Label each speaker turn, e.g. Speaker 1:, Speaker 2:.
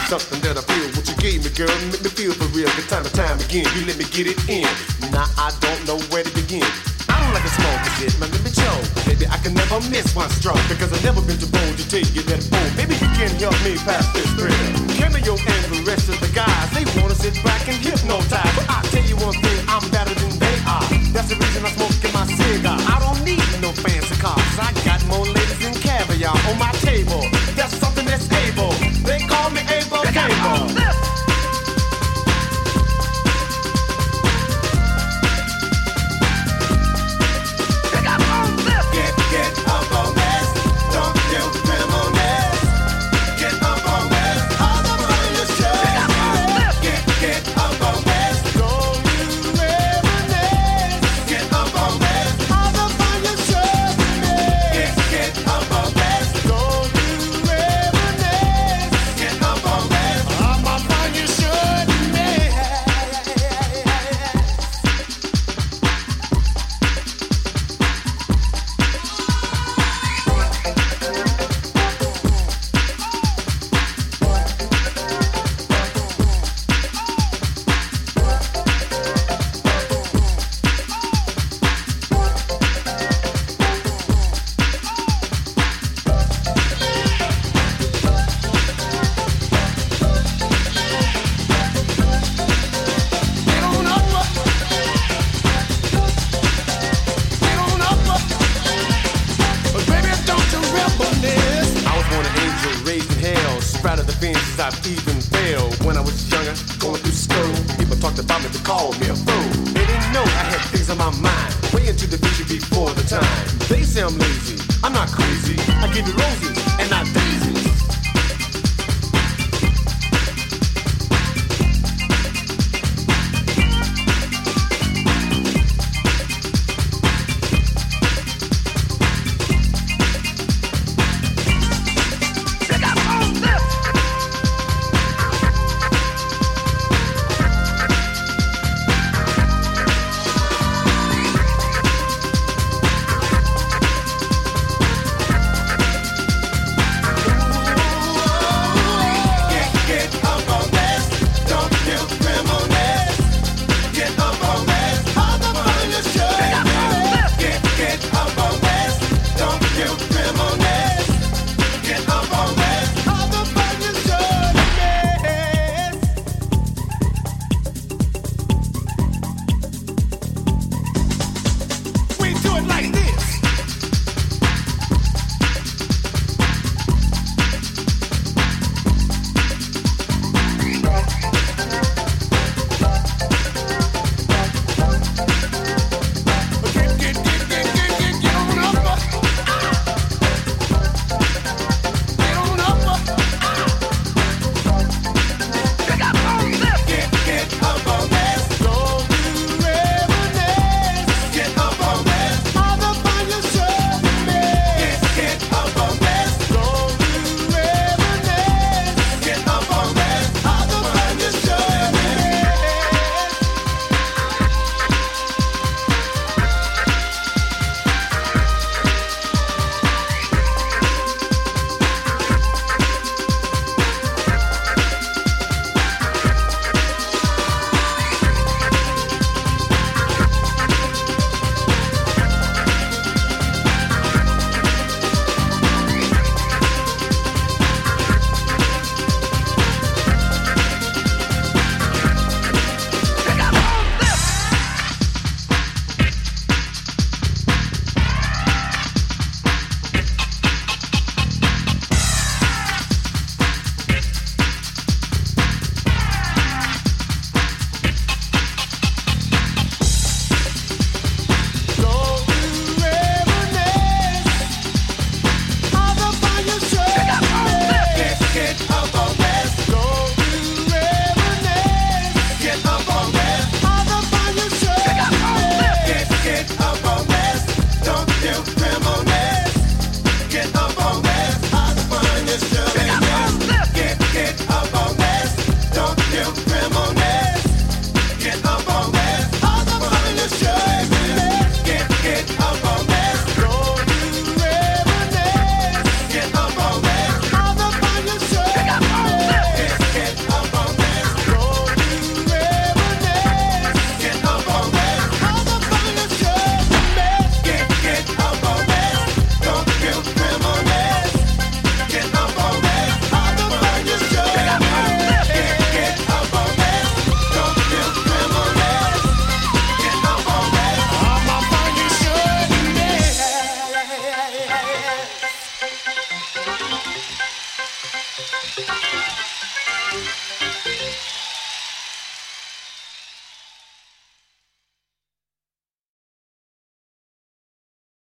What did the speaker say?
Speaker 1: something that I feel. What you gave me, girl, make me feel for real. Good time and time again, you let me get it in. Now I don't know where to begin. I don't like a small shit, man, let me show. Baby, I can never miss one stroke because I've never been too bold to take you that bold. Maybe you can help me pass this thrill. Cameo and the rest of the guys, they wanna sit back and hypnotize. But I tell you one thing, I'm better than they are. That's the reason I'm smoking my cigar. I don't need no fancy cars. I got more ladies than caviar on my table. That's something that's able. They call me Able Cable. I've even failed when I was younger, going through school. People talked about me, they called me a fool. They didn't know I had things on my mind, way into the future before the time. They say I'm lazy, I'm not crazy. I give you roses,